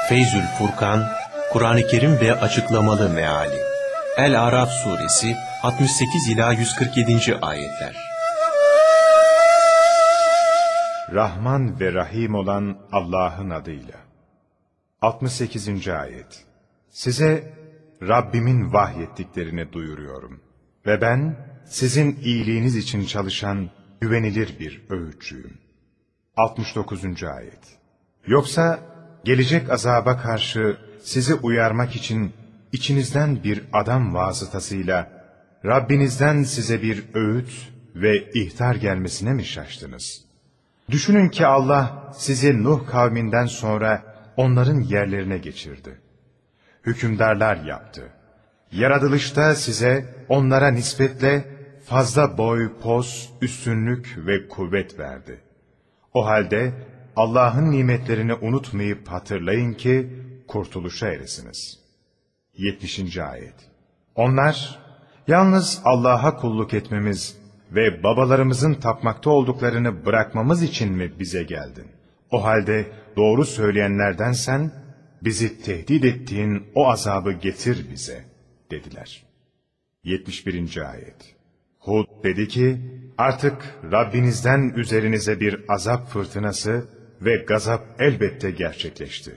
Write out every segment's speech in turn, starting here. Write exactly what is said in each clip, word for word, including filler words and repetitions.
Feyzül Furkan, Kur'an-ı Kerim ve açıklamalı meali. El-Araf suresi altmış sekiz ila yüz kırk yedinci ayetler. Rahman ve Rahim olan Allah'ın adıyla. altmış sekizinci ayet. Size Rabbimin vahyettiklerini duyuruyorum. Ve ben sizin iyiliğiniz için çalışan güvenilir bir öğütçüyüm. altmış dokuzuncu ayet. Yoksa gelecek azaba karşı sizi uyarmak için içinizden bir adam vasıtasıyla Rabbinizden size bir öğüt ve ihtar gelmesine mi şaştınız? Düşünün ki Allah sizi Nuh kavminden sonra onların yerlerine geçirdi. Hükümdarlar yaptı. Yaratılışta size onlara nispetle fazla boy, poz, üstünlük ve kuvvet verdi. O halde Allah'ın nimetlerini unutmayıp hatırlayın ki kurtuluşa eresiniz. yetmişinci ayet. Onlar yalnız Allah'a kulluk etmemiz ve babalarımızın tapmakta olduklarını bırakmamız için mi bize geldin? O halde doğru söyleyenlerdensen bizi tehdit ettiğin o azabı getir bize dediler. yetmiş birinci ayet. Hud dedi ki, artık Rabbinizden üzerinize bir azap fırtınası ve gazap elbette gerçekleşti.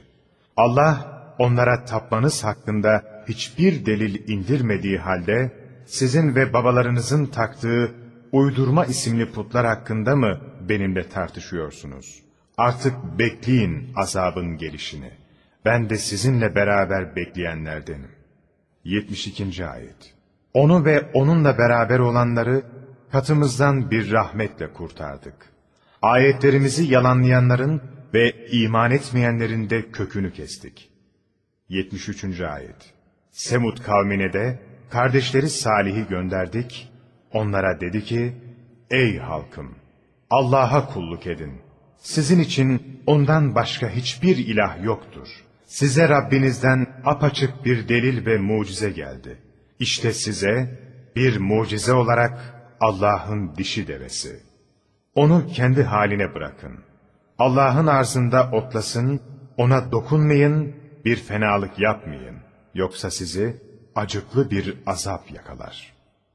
Allah onlara tapmanız hakkında hiçbir delil indirmediği halde sizin ve babalarınızın taktığı uydurma isimli putlar hakkında mı benimle tartışıyorsunuz? Artık bekleyin azabın gelişini. Ben de sizinle beraber bekleyenlerdenim. yetmiş ikinci ayet. Onu ve onunla beraber olanları katımızdan bir rahmetle kurtardık. Ayetlerimizi yalanlayanların ve iman etmeyenlerin de kökünü kestik. yetmiş üçüncü ayet. Semud kavmine de kardeşleri Salih'i gönderdik. Onlara dedi ki, ey halkım, Allah'a kulluk edin. Sizin için ondan başka hiçbir ilah yoktur. Size Rabbinizden apaçık bir delil ve mucize geldi. İşte size bir mucize olarak Allah'ın dişi devesi. Onu kendi haline bırakın. Allah'ın arzında otlasın, ona dokunmayın, bir fenalık yapmayın. Yoksa sizi acıklı bir azap yakalar.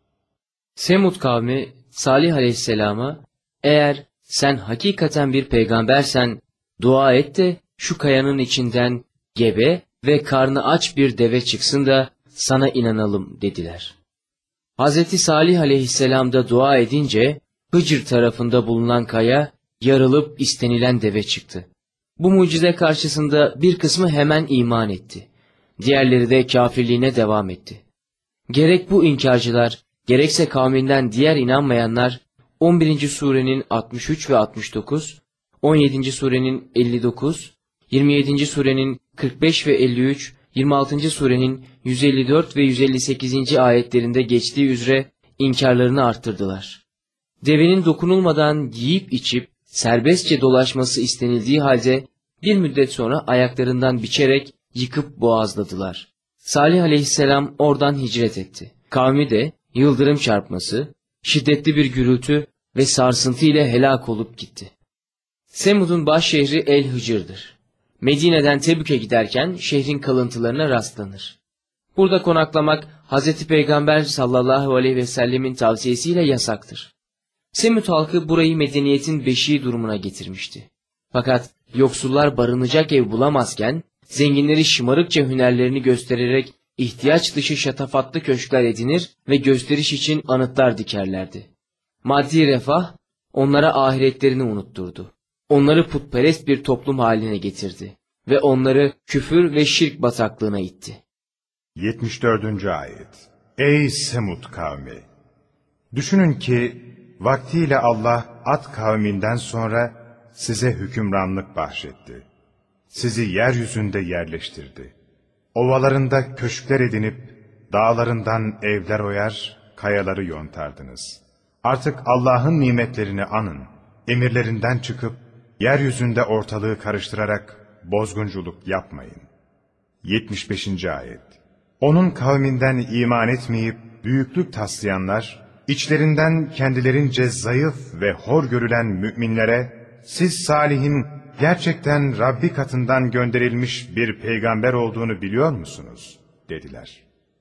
Semud kavmi Salih aleyhisselama, eğer sen hakikaten bir peygambersen dua et de şu kayanın içinden gebe ve karnı aç bir deve çıksın da sana inanalım dediler. Hazreti Salih aleyhisselam da dua edince Hıcr tarafında bulunan kaya yarılıp istenilen deve çıktı. Bu mucize karşısında bir kısmı hemen iman etti. Diğerleri de kafirliğine devam etti. Gerek bu inkarcılar, gerekse kavminden diğer inanmayanlar on birinci surenin altmış üç ve altmış dokuz, on yedinci surenin elli dokuz, yirmi yedinci surenin kırk beş ve elli üç, yirmi altıncı surenin yüz elli dört ve yüz elli sekizinci ayetlerinde geçtiği üzere inkarlarını arttırdılar. Devenin dokunulmadan yiyip içip serbestçe dolaşması istenildiği halde bir müddet sonra ayaklarından biçerek yıkıp boğazladılar. Salih aleyhisselam oradan hicret etti. Kavmi de yıldırım çarpması, şiddetli bir gürültü ve sarsıntı ile helak olup gitti. Semud'un baş şehri El-Hıcır'dır. Medine'den Tebük'e giderken şehrin kalıntılarına rastlanır. Burada konaklamak Hazreti Peygamber sallallahu aleyhi ve sellemin tavsiyesiyle yasaktır. Semud halkı burayı medeniyetin beşiği durumuna getirmişti. Fakat yoksullar barınacak ev bulamazken zenginleri şımarıkça hünerlerini göstererek ihtiyaç dışı şatafatlı köşkler edinir ve gösteriş için anıtlar dikerlerdi. Maddi refah onlara ahiretlerini unutturdu. Onları putperest bir toplum haline getirdi ve onları küfür ve şirk bataklığına itti. yetmiş dördüncü ayet. Ey Semud kavmi! Düşünün ki vaktiyle Allah Ad kavminden sonra size hükümranlık bahşetti. Sizi yeryüzünde yerleştirdi. Ovalarında köşkler edinip dağlarından evler oyar, kayaları yontardınız. Artık Allah'ın nimetlerini anın. Emirlerinden çıkıp yeryüzünde ortalığı karıştırarak bozgunculuk yapmayın. yetmiş beşinci ayet. Onun kavminden iman etmeyip büyüklük taslayanlar, içlerinden kendilerince zayıf ve hor görülen müminlere, siz Salih'in gerçekten Rabbi katından gönderilmiş bir peygamber olduğunu biliyor musunuz? Dediler.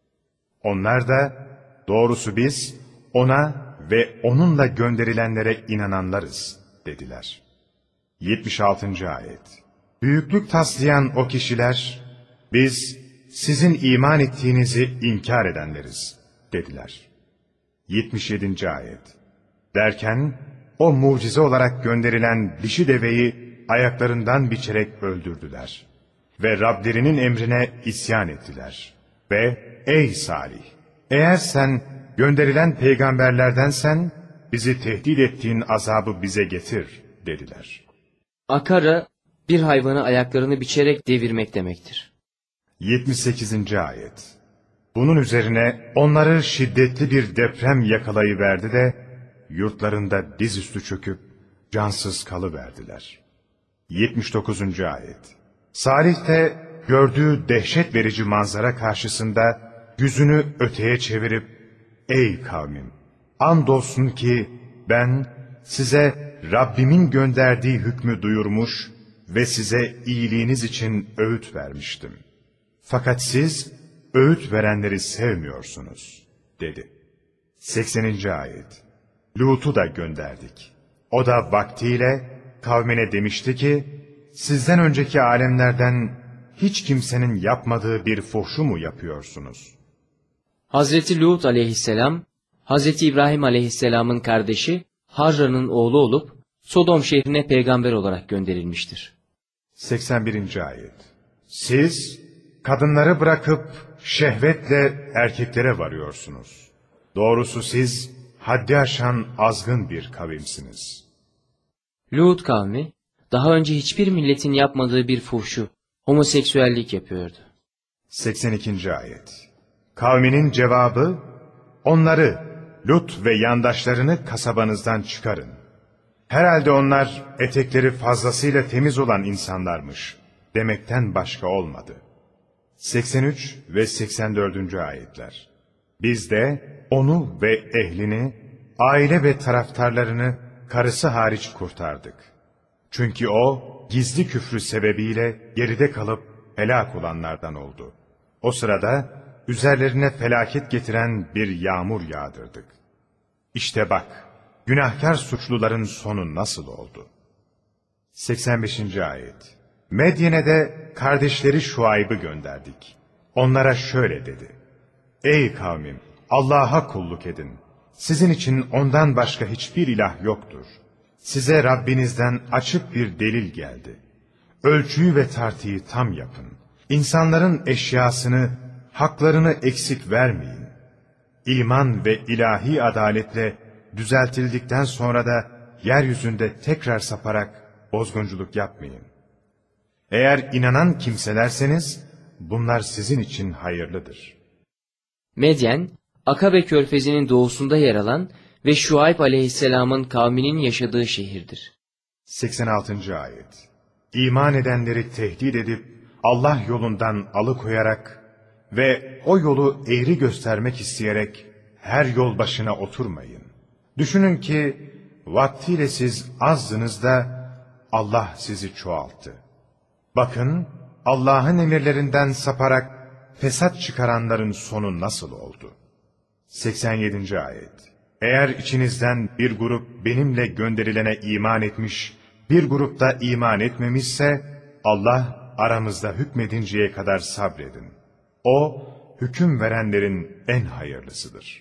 Onlar da, doğrusu biz ona ve onunla gönderilenlere inananlarız dediler. yetmiş altıncı ayet. Büyüklük taslayan o kişiler, biz sizin iman ettiğinizi inkar edenleriz dediler. yetmiş yedinci ayet. Derken o mucize olarak gönderilen dişi deveyi ayaklarından biçerek öldürdüler. Ve Rablerinin emrine isyan ettiler. Ve ey Salih! Eğer sen gönderilen peygamberlerdensen bizi tehdit ettiğin azabı bize getir dediler. Akara bir hayvanı ayaklarını biçerek devirmek demektir. yetmiş sekizinci ayet. Bunun üzerine onları şiddetli bir deprem yakalayıverdi de yurtlarında dizüstü çöküp cansız kalıverdiler. yetmiş dokuzuncu ayet. Salih de gördüğü dehşet verici manzara karşısında yüzünü öteye çevirip, ey kavmim! Andolsun ki ben size Rabbimin gönderdiği hükmü duyurmuş ve size iyiliğiniz için öğüt vermiştim. Fakat siz öğüt verenleri sevmiyorsunuz, dedi. sekseninci ayet. Lut'u da gönderdik. O da vaktiyle kavmine demişti ki, sizden önceki alemlerden hiç kimsenin yapmadığı bir fuhşu mu yapıyorsunuz? Hazreti Lut aleyhisselam, Hazreti İbrahim aleyhisselamın kardeşi Harran'ın oğlu olup Sodom şehrine peygamber olarak gönderilmiştir. seksen birinci ayet. Siz kadınları bırakıp şehvetle erkeklere varıyorsunuz. Doğrusu siz haddi aşan azgın bir kavimsiniz. Lut kavmi, daha önce hiçbir milletin yapmadığı bir fuhşu, homoseksüellik yapıyordu. seksen ikinci ayet. Kavminin cevabı, onları, Lut ve yandaşlarını kasabanızdan çıkarın. Herhalde onlar etekleri fazlasıyla temiz olan insanlarmış demekten başka olmadı. seksen üç ve seksen dördüncü ayetler. Biz de onu ve ehlini, aile ve taraftarlarını karısı hariç kurtardık. Çünkü o gizli küfrü sebebiyle geride kalıp helak olanlardan oldu. O sırada üzerlerine felaket getiren bir yağmur yağdırdık. İşte bak, günahkar suçluların sonu nasıl oldu? seksen beşinci ayet. Medyen'e de kardeşleri Şuayb'ı gönderdik. Onlara şöyle dedi. Ey kavmim! Allah'a kulluk edin. Sizin için ondan başka hiçbir ilah yoktur. Size Rabbinizden açık bir delil geldi. Ölçüyü ve tartıyı tam yapın. İnsanların eşyasını, haklarını eksik vermeyin. İman ve ilahi adaletle düzeltildikten sonra da yeryüzünde tekrar saparak bozgunculuk yapmayın. Eğer inanan kimselerseniz bunlar sizin için hayırlıdır. Medyen, Akabe körfezinin doğusunda yer alan ve Şuayb aleyhisselamın kavminin yaşadığı şehirdir. seksen altıncı ayet. İman edenleri tehdit edip Allah yolundan alıkoyarak ve o yolu eğri göstermek isteyerek her yol başına oturmayın. Düşünün ki vaktiyle siz azdınız da Allah sizi çoğalttı. Bakın Allah'ın emirlerinden saparak fesat çıkaranların sonu nasıl oldu? seksen yedinci ayet. Eğer içinizden bir grup benimle gönderilene iman etmiş, bir grup da iman etmemişse Allah aramızda hükmedinceye kadar sabredin. O hüküm verenlerin en hayırlısıdır.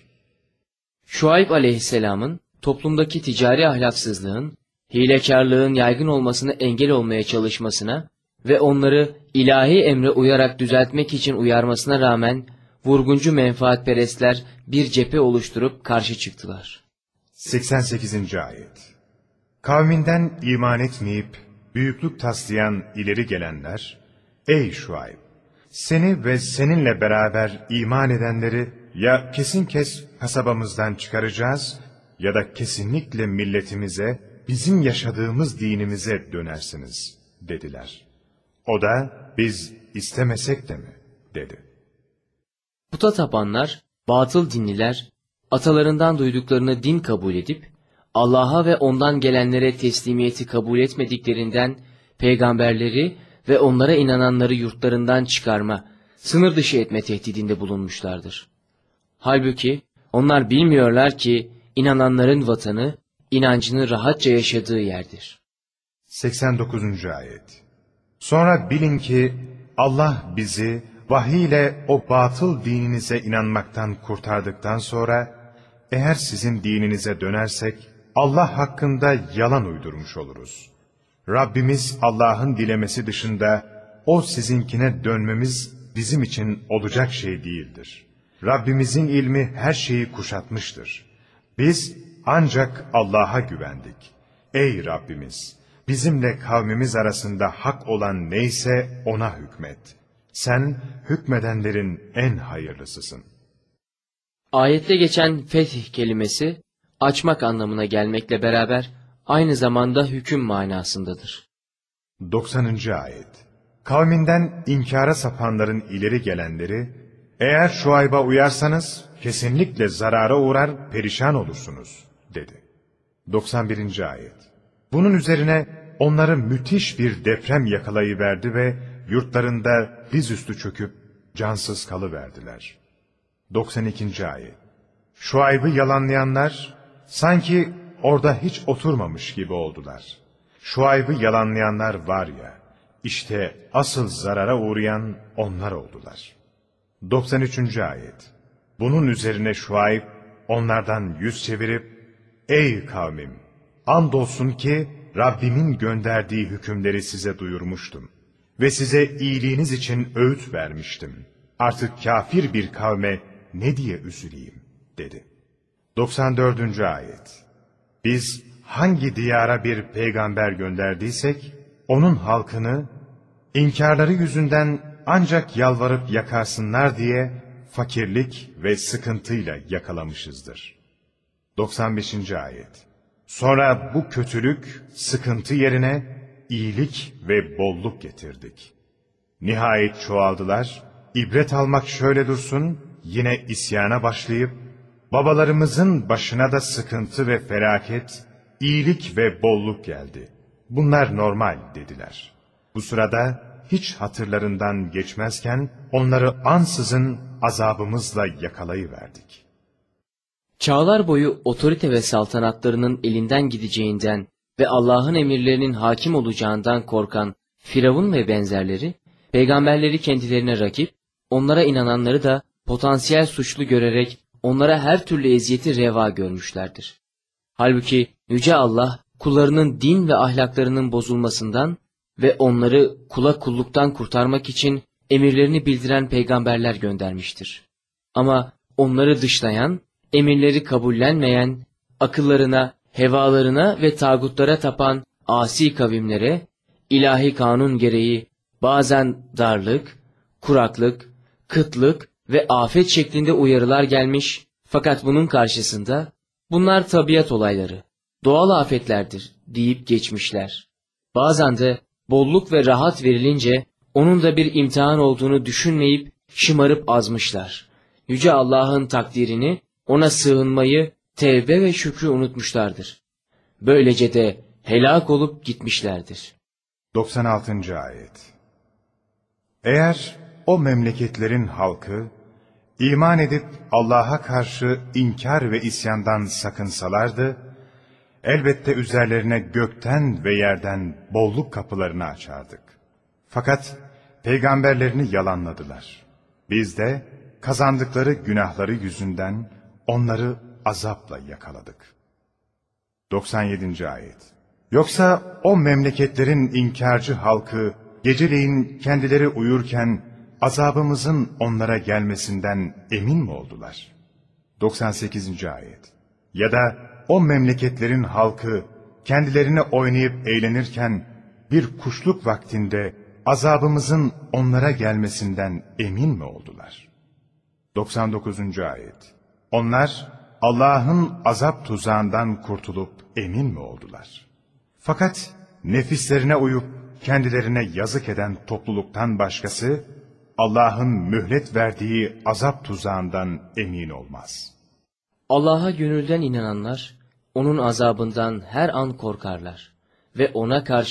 Şuayb aleyhisselamın toplumdaki ticari ahlaksızlığın, hilekarlığın yaygın olmasına engel olmaya çalışmasına ve onları ilahi emre uyarak düzeltmek için uyarmasına rağmen vurguncu menfaatperestler bir cephe oluşturup karşı çıktılar. seksen sekizinci ayet. Kavminden iman etmeyip büyüklük taslayan ileri gelenler, ey Şuayb! Seni ve seninle beraber iman edenleri ya kesin kes kasabamızdan çıkaracağız ya da kesinlikle milletimize, bizim yaşadığımız dinimize dönersiniz dediler. O da biz istemesek de mi dedi. Puta tapanlar, batıl dinliler, atalarından duyduklarını din kabul edip, Allah'a ve ondan gelenlere teslimiyeti kabul etmediklerinden peygamberleri ve onlara inananları yurtlarından çıkarma, sınır dışı etme tehdidinde bulunmuşlardır. Halbuki onlar bilmiyorlar ki inananların vatanı, inancını rahatça yaşadığı yerdir. seksen dokuzuncu ayet. Sonra bilin ki Allah bizi vahiy ile o batıl dininize inanmaktan kurtardıktan sonra, eğer sizin dininize dönersek, Allah hakkında yalan uydurmuş oluruz. Rabbimiz Allah'ın dilemesi dışında, o sizinkine dönmemiz bizim için olacak şey değildir. Rabbimizin ilmi her şeyi kuşatmıştır. Biz ancak Allah'a güvendik. Ey Rabbimiz! Bizimle kavmimiz arasında hak olan neyse ona hükmet. Sen hükmedenlerin en hayırlısısın. Ayette geçen fetih kelimesi, açmak anlamına gelmekle beraber, aynı zamanda hüküm manasındadır. doksanıncı ayet. Kavminden inkara sapanların ileri gelenleri, eğer Şuayb'a uyarsanız, kesinlikle zarara uğrar, perişan olursunuz, dedi. doksan birinci ayet. Bunun üzerine onları müthiş bir deprem yakalayıverdi ve yurtlarında dizüstü çöküp cansız kalıverdiler. doksan ikinci ayet. Şuayb'ı yalanlayanlar sanki orada hiç oturmamış gibi oldular. Şuayb'ı yalanlayanlar var ya, işte asıl zarara uğrayan onlar oldular. doksan üçüncü ayet. Bunun üzerine Şuayb onlardan yüz çevirip, ey kavmim! Andolsun ki Rabbimin gönderdiği hükümleri size duyurmuştum ve size iyiliğiniz için öğüt vermiştim. Artık kafir bir kavme ne diye üzüleyim, dedi. doksan dördüncü ayet. Biz hangi diyara bir peygamber gönderdiysek, onun halkını, inkarları yüzünden ancak yalvarıp yakarsınlar diye fakirlik ve sıkıntıyla yakalamışızdır. doksan beşinci ayet. Sonra bu kötülük, sıkıntı yerine iyilik ve bolluk getirdik. Nihayet çoğaldılar, ibret almak şöyle dursun, yine isyana başlayıp, babalarımızın başına da sıkıntı ve felaket, iyilik ve bolluk geldi. Bunlar normal dediler. Bu sırada hiç hatırlarından geçmezken onları ansızın azabımızla yakalayıverdik. Çağlar boyu otorite ve saltanatlarının elinden gideceğinden ve Allah'ın emirlerinin hakim olacağından korkan Firavun ve benzerleri, peygamberleri kendilerine rakip, onlara inananları da potansiyel suçlu görerek onlara her türlü eziyeti reva görmüşlerdir. Halbuki Yüce Allah, kullarının din ve ahlaklarının bozulmasından ve onları kula kulluktan kurtarmak için emirlerini bildiren peygamberler göndermiştir. Ama onları dışlayan, emirleri kabullenmeyen, akıllarına, hevalarına ve tağutlara tapan asi kavimlere, ilahi kanun gereği bazen darlık, kuraklık, kıtlık ve afet şeklinde uyarılar gelmiş, fakat bunun karşısında, bunlar tabiat olayları, doğal afetlerdir deyip geçmişler. Bazen de bolluk ve rahat verilince, onun da bir imtihan olduğunu düşünmeyip şımarıp azmışlar. Yüce Allah'ın takdirini, ona sığınmayı, tevbe ve şükrü unutmuşlardır. Böylece de helak olup gitmişlerdir. doksan altıncı ayet. Eğer o memleketlerin halkı, iman edip Allah'a karşı inkar ve isyandan sakınsalardı, elbette üzerlerine gökten ve yerden bolluk kapılarını açardık. Fakat peygamberlerini yalanladılar. Biz de kazandıkları günahları yüzünden onları azapla yakaladık. doksan yedinci ayet. Yoksa o memleketlerin inkarcı halkı geceleyin kendileri uyurken azabımızın onlara gelmesinden emin mi oldular? doksan sekizinci ayet. Ya da o memleketlerin halkı kendilerine oynayıp eğlenirken bir kuşluk vaktinde azabımızın onlara gelmesinden emin mi oldular? doksan dokuzuncu ayet. Onlar Allah'ın azap tuzağından kurtulup emin mi oldular? Fakat nefislerine uyup kendilerine yazık eden topluluktan başkası, Allah'ın mühlet verdiği azap tuzağından emin olmaz. Allah'a gönülden inananlar, onun azabından her an korkarlar ve ona karşı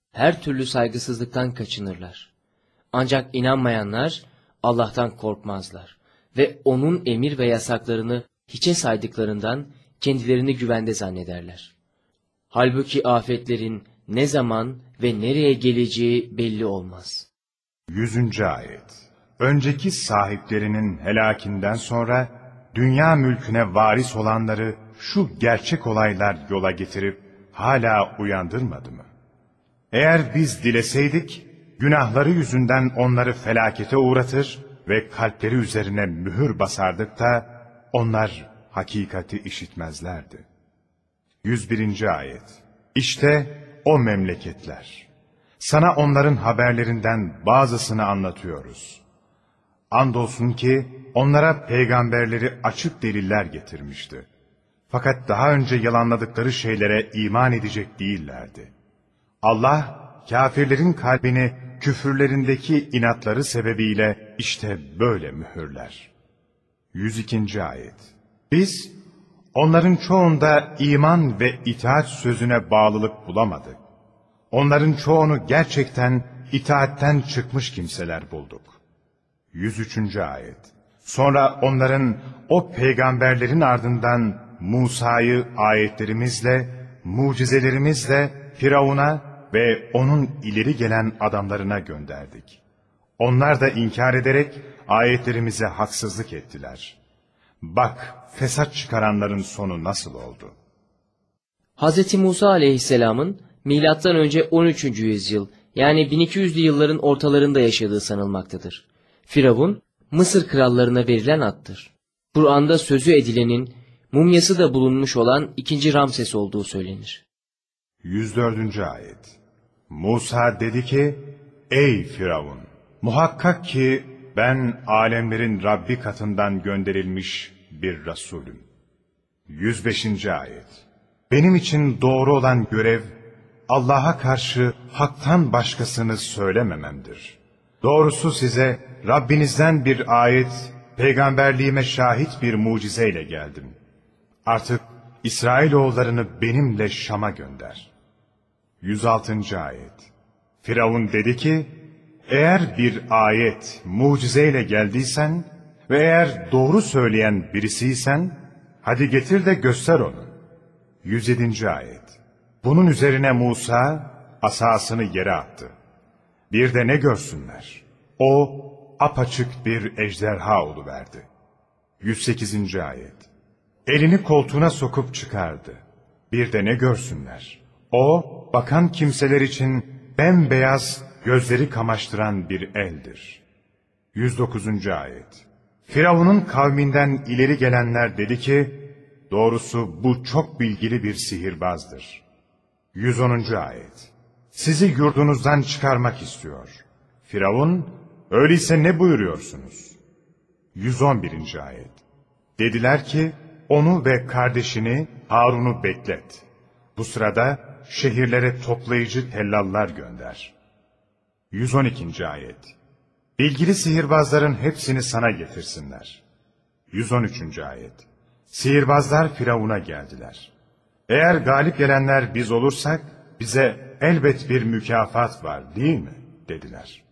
her türlü saygısızlıktan kaçınırlar. Ancak inanmayanlar Allah'tan korkmazlar ve O'nun emir ve yasaklarını hiçe saydıklarından kendilerini güvende zannederler. Halbuki afetlerin ne zaman ve nereye geleceği belli olmaz. Yüzüncü ayet. Önceki sahiplerinin helakinden sonra dünya mülküne varis olanları şu gerçek olaylar yola getirip hala uyandırmadı mı? Eğer biz dileseydik, günahları yüzünden onları felakete uğratır ve kalpleri üzerine mühür basardık da onlar hakikati işitmezlerdi. yüz birinci ayet. İşte o memleketler. Sana onların haberlerinden bazısını anlatıyoruz. Andolsun ki onlara peygamberleri açık deliller getirmişti. Fakat daha önce yalanladıkları şeylere iman edecek değillerdi. Allah, kâfirlerin kalbini küfürlerindeki inatları sebebiyle işte böyle mühürler. yüz ikinci ayet. Biz, onların çoğunda iman ve itaat sözüne bağlılık bulamadık. Onların çoğunu gerçekten itaatten çıkmış kimseler bulduk. yüz üçüncü ayet. Sonra onların o peygamberlerin ardından Musa'yı ayetlerimizle, mucizelerimizle Firavun'a ve onun ileri gelen adamlarına gönderdik. Onlar da inkar ederek ayetlerimize haksızlık ettiler. Bak, fesat çıkaranların sonu nasıl oldu? Hz. Musa aleyhisselamın milattan önce on üçüncü yüzyıl yani bin iki yüzlü yılların ortalarında yaşadığı sanılmaktadır. Firavun, Mısır krallarına verilen addır. Kur'an'da sözü edilenin mumyası da bulunmuş olan ikinci Ramses olduğu söylenir. yüz dördüncü ayet. Musa dedi ki, ey Firavun! Muhakkak ki ben alemlerin Rabbi katından gönderilmiş bir Resulüm. yüz beşinci ayet. Benim için doğru olan görev, Allah'a karşı haktan başkasını söylemememdir. Doğrusu size Rabbinizden bir ayet, peygamberliğime şahit bir mucizeyle geldim. Artık İsrailoğullarını benimle Şam'a gönder. yüz altıncı ayet. Firavun dedi ki, eğer bir ayet, mucizeyle geldiysen ve eğer doğru söyleyen birisiysen, hadi getir de göster onu. yüz yedinci ayet. Bunun üzerine Musa asasını yere attı. Bir de ne görsünler? O apaçık bir ejderha oluverdi. yüz sekizinci ayet. Elini koltuğuna sokup çıkardı. Bir de ne görsünler? O bakan kimseler için bembeyaz, gözleri kamaştıran bir eldir. yüz dokuzuncu ayet. Firavun'un kavminden ileri gelenler dedi ki, doğrusu bu çok bilgili bir sihirbazdır. yüz onuncu ayet. Sizi yurdunuzdan çıkarmak istiyor. Firavun, öyleyse ne buyuruyorsunuz? yüz on birinci ayet. Dediler ki, onu ve kardeşini Harun'u beklet. Bu sırada şehirlere toplayıcı tellallar gönder. yüz on ikinci ayet. Bilgili sihirbazların hepsini sana getirsinler. yüz on üçüncü ayet. Sihirbazlar Firavun'a geldiler. Eğer galip gelenler biz olursak, bize elbet bir mükafat var değil mi? Dediler.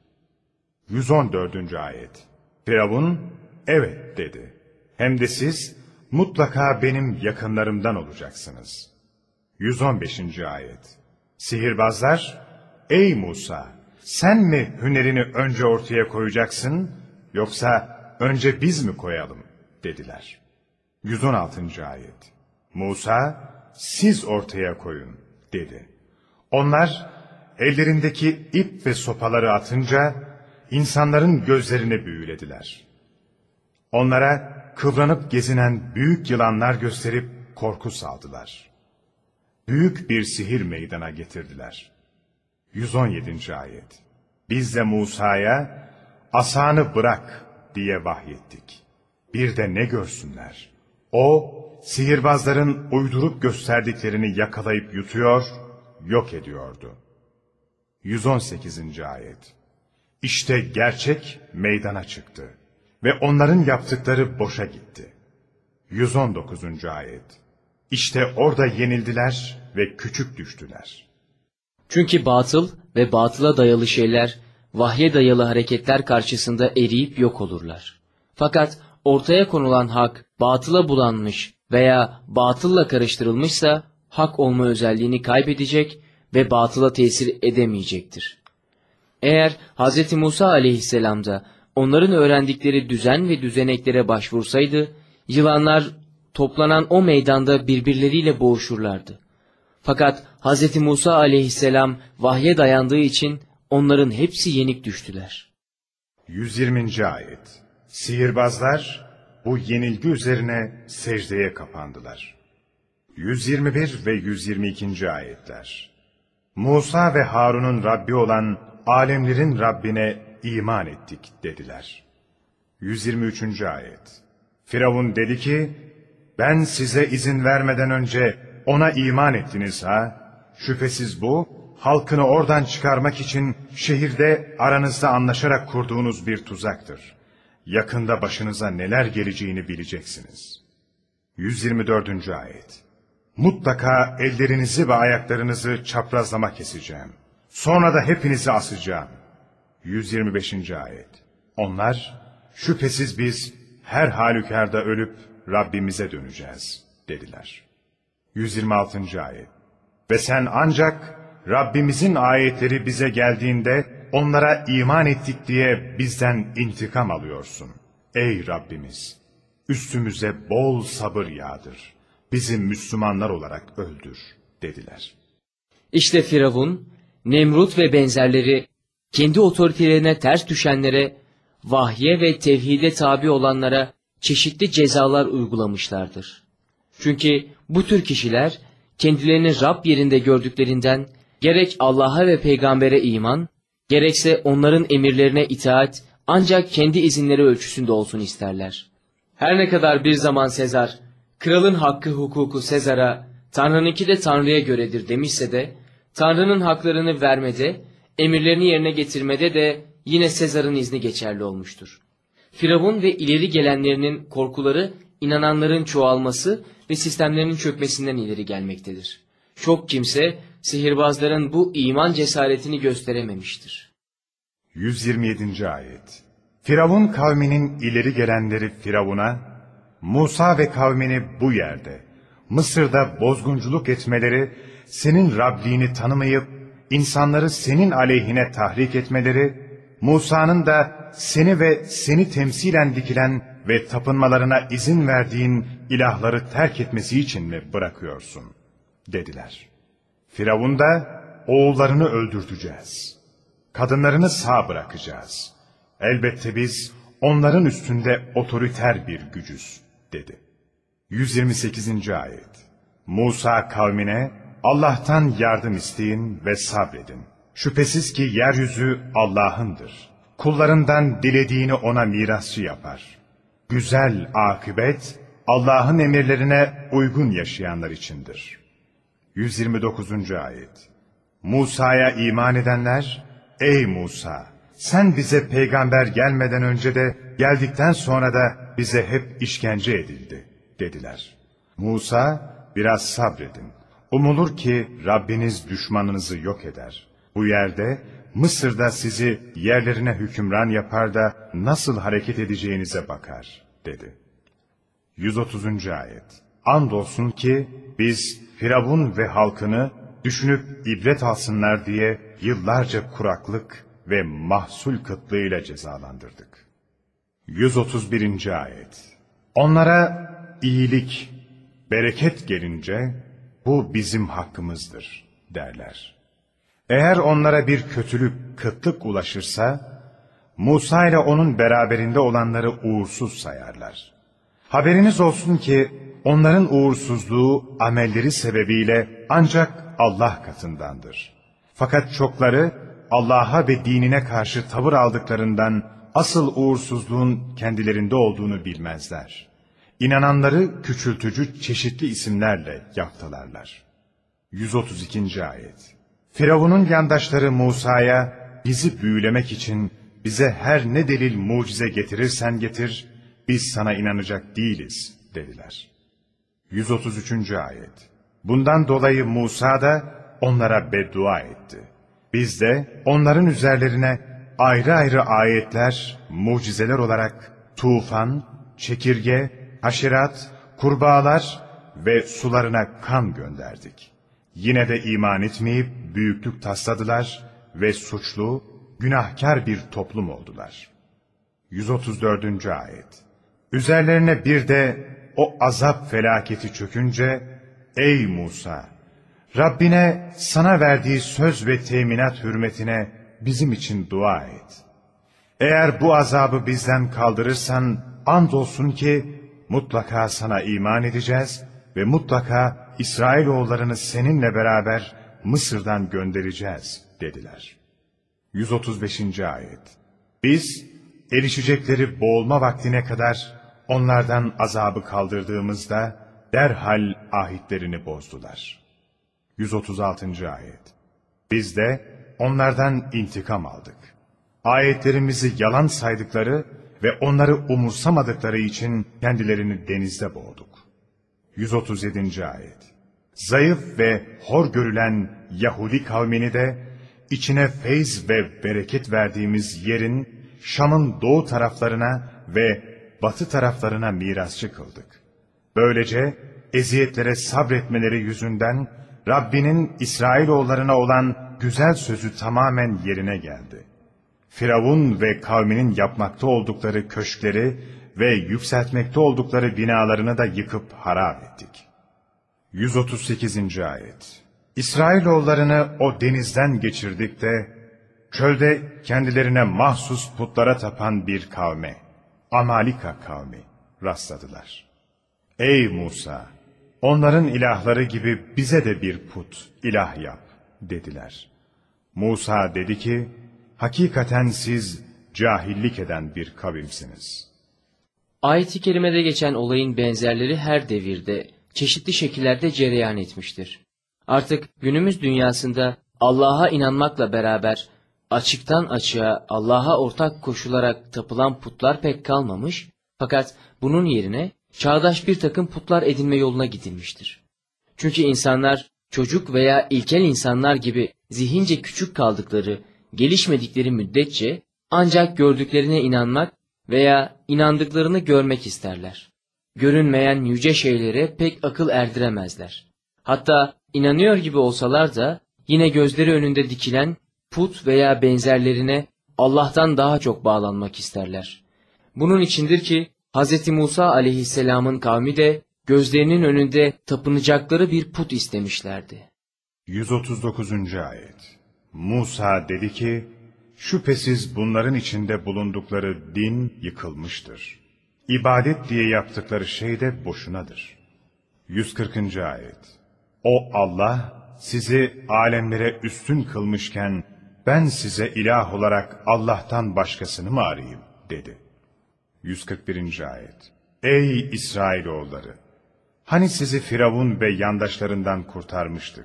yüz on dördüncü ayet. Firavun, evet dedi. Hem de siz mutlaka benim yakınlarımdan olacaksınız. yüz on beşinci ayet. Sihirbazlar, ey Musa, sen mi hünerini önce ortaya koyacaksın, yoksa önce biz mi koyalım? Dediler. yüz on altıncı ayet. Musa, siz ortaya koyun, dedi. Onlar, ellerindeki ip ve sopaları atınca, insanların gözlerini büyülediler. Onlara kıvranıp gezinen büyük yılanlar gösterip korku saldılar. Büyük bir sihir meydana getirdiler. yüz on yedinci ayet. Biz de Musa'ya, asanı bırak diye vahyettik. Bir de ne görsünler? O, sihirbazların uydurup gösterdiklerini yakalayıp yutuyor, yok ediyordu. yüz on sekizinci ayet. İşte gerçek meydana çıktı ve onların yaptıkları boşa gitti. yüz on dokuzuncu ayet. İşte orada yenildiler ve küçük düştüler. Çünkü batıl ve batıla dayalı şeyler, vahye dayalı hareketler karşısında eriyip yok olurlar. Fakat ortaya konulan hak, batıla bulanmış veya batılla karıştırılmışsa, hak olma özelliğini kaybedecek ve batıla tesir edemeyecektir. Eğer Hz. Musa aleyhisselam da onların öğrendikleri düzen ve düzeneklere başvursaydı, yılanlar toplanan o meydanda birbirleriyle boğuşurlardı. Fakat Hz. Musa aleyhisselam vahye dayandığı için onların hepsi yenik düştüler. yüz yirminci ayet. Sihirbazlar bu yenilgi üzerine secdeye kapandılar. yüz yirmi bir ve yüz yirmi ikinci ayetler. Musa ve Harun'un Rabbi olan alemlerin Rabbine iman ettik dediler. yüz yirmi üçüncü ayet. Firavun dedi ki, ben size izin vermeden önce ona iman ettiniz ha? Şüphesiz bu, halkını oradan çıkarmak için şehirde aranızda anlaşarak kurduğunuz bir tuzaktır. Yakında başınıza neler geleceğini bileceksiniz. yüz yirmi dördüncü ayet. Mutlaka ellerinizi ve ayaklarınızı çaprazlama keseceğim. Sonra da hepinizi asacağım. yüz yirmi beşinci ayet. Onlar, şüphesiz biz her halükarda ölüp Rabbimize döneceğiz dediler. yüz yirmi altıncı ayet. Ve sen ancak Rabbimizin ayetleri bize geldiğinde onlara iman ettik diye bizden intikam alıyorsun. Ey Rabbimiz! Üstümüze bol sabır yağdır. Bizi Müslümanlar olarak öldür dediler. İşte Firavun, Nemrut ve benzerleri kendi otoritelerine ters düşenlere, vahye ve tevhide tabi olanlara çeşitli cezalar uygulamışlardır. Çünkü bu tür kişiler kendilerini Rab yerinde gördüklerinden gerek Allah'a ve peygambere iman, gerekse onların emirlerine itaat ancak kendi izinleri ölçüsünde olsun isterler. Her ne kadar bir zaman Sezar, kralın hakkı hukuku Sezar'a, Tanrı'nınki de Tanrı'ya göredir demişse de, Tanrı'nın haklarını vermede, emirlerini yerine getirmede de yine Sezar'ın izni geçerli olmuştur. Firavun ve ileri gelenlerinin korkuları, inananların çoğalması ve sistemlerinin çökmesinden ileri gelmektedir. Çok kimse, sihirbazların bu iman cesaretini gösterememiştir. yüz yirmi yedinci ayet. Firavun kavminin ileri gelenleri Firavun'a, Musa ve kavmini bu yerde, Mısır'da bozgunculuk etmeleri, senin Rabliğini tanımayıp, insanları senin aleyhine tahrik etmeleri, Musa'nın da seni ve seni temsilen dikilen ve tapınmalarına izin verdiğin ilahları terk etmesi için mi bırakıyorsun? Dediler. Firavun da, oğullarını öldürteceğiz. Kadınlarını sağ bırakacağız. Elbette biz onların üstünde otoriter bir gücüz, dedi. yüz yirmi sekizinci ayet. Musa kavmine, Allah'tan yardım isteyin ve sabredin. Şüphesiz ki yeryüzü Allah'ındır. Kullarından dilediğini ona mirasçı yapar. Güzel akıbet, Allah'ın emirlerine uygun yaşayanlar içindir. yüz yirmi dokuzuncu ayet. Musa'ya iman edenler, ey Musa, sen bize peygamber gelmeden önce de geldikten sonra da bize hep işkence edildi, dediler. Musa, biraz sabredin. Umulur ki Rabbiniz düşmanınızı yok eder. Bu yerde, Mısır'da sizi yerlerine hükümran yapar da nasıl hareket edeceğinize bakar, dedi. yüz otuzuncu ayet. Andolsun ki biz Firavun ve halkını düşünüp ibret alsınlar diye yıllarca kuraklık ve mahsul kıtlığıyla cezalandırdık. yüz otuz birinci ayet. Onlara iyilik, bereket gelince bu bizim hakkımızdır derler. Eğer onlara bir kötülük, kıtlık ulaşırsa, Musa ile onun beraberinde olanları uğursuz sayarlar. Haberiniz olsun ki onların uğursuzluğu amelleri sebebiyle ancak Allah katındandır. Fakat çokları Allah'a ve dinine karşı tavır aldıklarından asıl uğursuzluğun kendilerinde olduğunu bilmezler. İnananları küçültücü çeşitli isimlerle yaftalarlar. yüz otuz ikinci ayet. Firavun'un yandaşları Musa'ya, bizi büyülemek için bize her ne delil mucize getirirsen getir, biz sana inanacak değiliz, dediler. yüz otuz üçüncü ayet. Bundan dolayı Musa da, onlara beddua etti. Biz de onların üzerlerine ayrı ayrı ayetler, mucizeler olarak tufan, çekirge, haşerat, kurbağalar ve sularına kan gönderdik. Yine de iman etmeyip büyüklük tasladılar ve suçlu, günahkar bir toplum oldular. yüz otuz dördüncü ayet. Üzerlerine bir de o azap felaketi çökünce, ey Musa! Rabbine sana verdiği söz ve teminat hürmetine bizim için dua et. Eğer bu azabı bizden kaldırırsan, andolsun ki mutlaka sana iman edeceğiz ve mutlaka İsrailoğullarını seninle beraber Mısır'dan göndereceğiz dediler. yüz otuz beşinci ayet. Biz erişecekleri boğulma vaktine kadar onlardan azabı kaldırdığımızda derhal ahitlerini bozdular. yüz otuz altıncı ayet. Biz de onlardan intikam aldık. Ayetlerimizi yalan saydıkları ve onları umursamadıkları için kendilerini denizde boğduk. yüz otuz yedinci ayet. Zayıf ve hor görülen Yahudi kavmini de içine feyz ve bereket verdiğimiz yerin Şam'ın doğu taraflarına ve batı taraflarına mirasçı kıldık. Böylece eziyetlere sabretmeleri yüzünden Rabbinin İsrailoğullarına olan güzel sözü tamamen yerine geldi. Firavun ve kavminin yapmakta oldukları köşkleri ve yükseltmekte oldukları binalarını da yıkıp harap ettik. yüz otuz sekizinci ayet. İsrailoğullarını o denizden geçirdik de, çölde kendilerine mahsus putlara tapan bir kavme, Amalika kavmi rastladılar. Ey Musa! Onların ilahları gibi bize de bir put, ilah yap, dediler. Musa dedi ki, hakikaten siz cahillik eden bir kavimsiniz. Ayet-i kerimede geçen olayın benzerleri her devirde, çeşitli şekillerde cereyan etmiştir. Artık günümüz dünyasında Allah'a inanmakla beraber, açıktan açığa Allah'a ortak koşularak tapılan putlar pek kalmamış, fakat bunun yerine çağdaş bir takım putlar edinme yoluna gidilmiştir. Çünkü insanlar çocuk veya ilkel insanlar gibi zihince küçük kaldıkları, gelişmedikleri müddetçe ancak gördüklerine inanmak veya inandıklarını görmek isterler. Görünmeyen yüce şeylere pek akıl erdiremezler. Hatta inanıyor gibi olsalar da yine gözleri önünde dikilen put veya benzerlerine Allah'tan daha çok bağlanmak isterler. Bunun içindir ki Hz. Musa aleyhisselamın kavmi de gözlerinin önünde tapınacakları bir put istemişlerdi. yüz otuz dokuzuncu ayet. Musa dedi ki, şüphesiz bunların içinde bulundukları din yıkılmıştır. İbadet diye yaptıkları şey de boşunadır. yüz kırkıncı ayet. O Allah sizi alemlere üstün kılmışken ben size ilah olarak Allah'tan başkasını mı arayayım dedi. yüz kırk birinci ayet. Ey İsrailoğulları! Hani sizi Firavun ve yandaşlarından kurtarmıştık.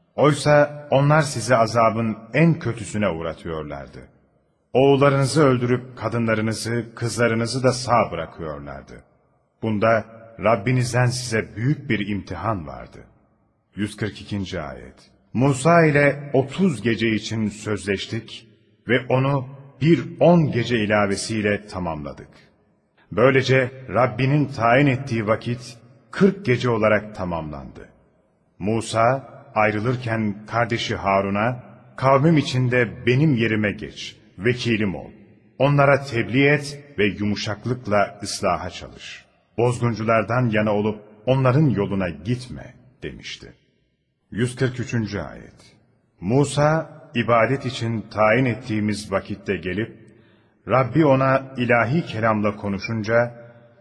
Oysa onlar sizi azabın en kötüsüne uğratıyorlardı. Oğullarınızı öldürüp kadınlarınızı, kızlarınızı da sağ bırakıyorlardı. Bunda Rabbinizden size büyük bir imtihan vardı. yüz kırk ikinci ayet. Musa ile otuz gece için sözleştik ve onu bir on gece ilavesiyle tamamladık. Böylece Rabbinin tayin ettiği vakit kırk gece olarak tamamlandı. Musa ayrılırken kardeşi Harun'a, kavmim içinde benim yerime geç, vekilim ol. Onlara tebliğ et ve yumuşaklıkla ıslaha çalış. Bozgunculardan yana olup onların yoluna gitme demişti. yüz kırk üçüncü ayet. Musa ibadet için tayin ettiğimiz vakitte gelip, Rabbi ona ilahi kelamla konuşunca,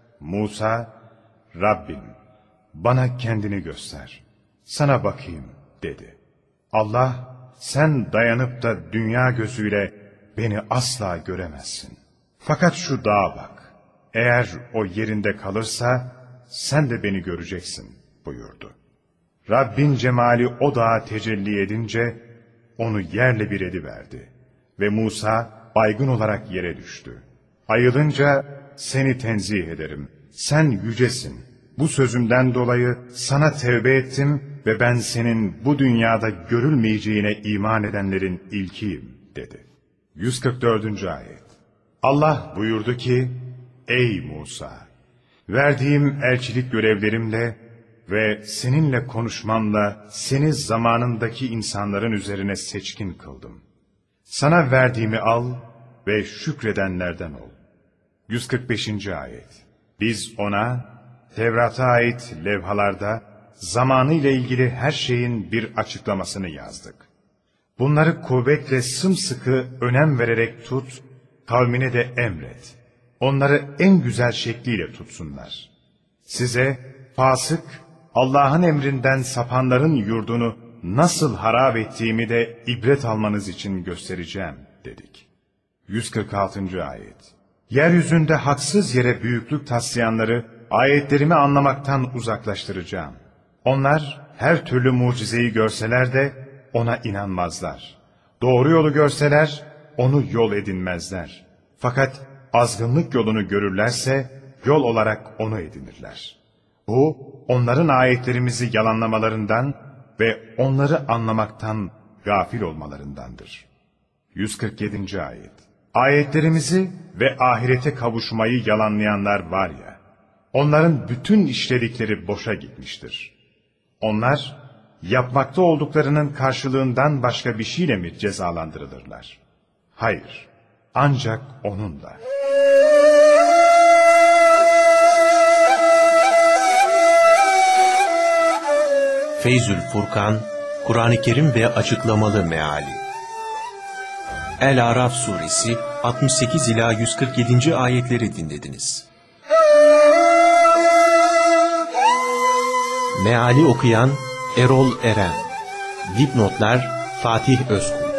Musa, Rabbim bana kendini göster, sana bakayım dedi. Allah, sen dayanıp da dünya gözüyle beni asla göremezsin. Fakat şu dağa bak, eğer o yerinde kalırsa sen de beni göreceksin buyurdu. Rabbin cemali o dağa tecelli edince onu yerle bir ediverdi ve Musa baygın olarak yere düştü. Ayılınca seni tenzih ederim, sen yücesin. Bu sözümden dolayı sana tevbe ettim ve ben senin bu dünyada görülmeyeceğine iman edenlerin ilkiyim dedi. yüz kırk dördüncü ayet. Allah buyurdu ki, ey Musa! Verdiğim elçilik görevlerimle ve seninle konuşmamla seni zamanındaki insanların üzerine seçkin kıldım. Sana verdiğimi al ve şükredenlerden ol. yüz kırk beşinci ayet. Biz ona Tevrat'a ait levhalarda zamanıyla ilgili her şeyin bir açıklamasını yazdık. Bunları kuvvetle sımsıkı önem vererek tut, kavmine de emret. Onları en güzel şekliyle tutsunlar. Size fasık, Allah'ın emrinden sapanların yurdunu nasıl harap ettiğimi de ibret almanız için göstereceğim dedik. yüz kırk altıncı ayet. Yeryüzünde haksız yere büyüklük taslayanları ayetlerimi anlamaktan uzaklaştıracağım. Onlar her türlü mucizeyi görseler de ona inanmazlar. Doğru yolu görseler onu yol edinmezler. Fakat azgınlık yolunu görürlerse yol olarak onu edinirler. Bu onların ayetlerimizi yalanlamalarından ve onları anlamaktan gafil olmalarındandır. yüz kırk yedinci ayet. Ayetlerimizi ve ahirete kavuşmayı yalanlayanlar var ya, onların bütün işledikleri boşa gitmiştir. Onlar yapmakta olduklarının karşılığından başka bir şeyle mi cezalandırılırlar? Hayır, ancak onunla. Feyzül Furkan, Kur'an-ı Kerim ve açıklamalı meali. El-Araf suresi altmış sekiz ila yüz kırk yedinci ayetleri dinlediniz. Meali okuyan Erol Eren. Dipnotlar Fatih Özkul.